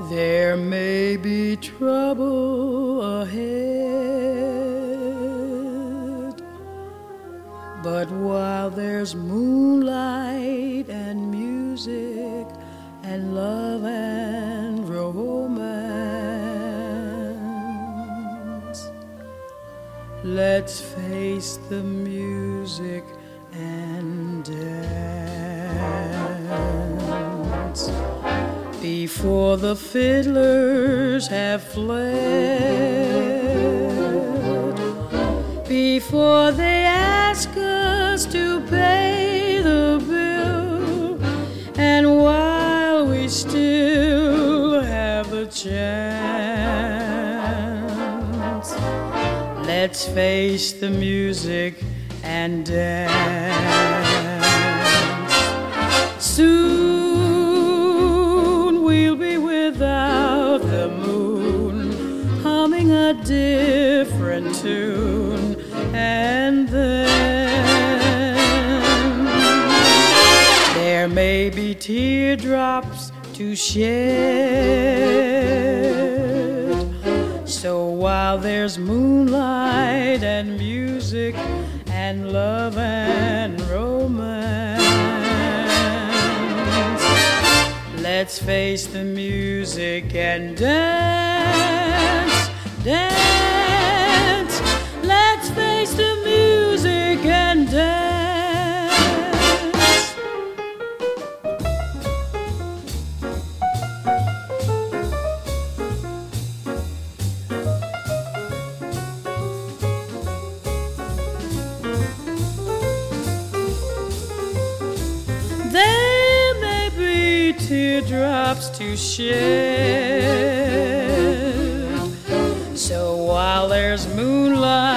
There may be trouble ahead, but while there's moonlight and music and love and romance, let's face the music and dance before the fiddlers have fled, before they ask us to pay the bill, and while we still have the chance, let's face the music and dance. Soon we'll be without the moon, humming a different tune, and then there may be teardrops to shed. So while there's moonlight and music and love and romance, let's face the music and dance, dance. Let's face the music and dance. There may be teardrops to shed. So while there's moonlight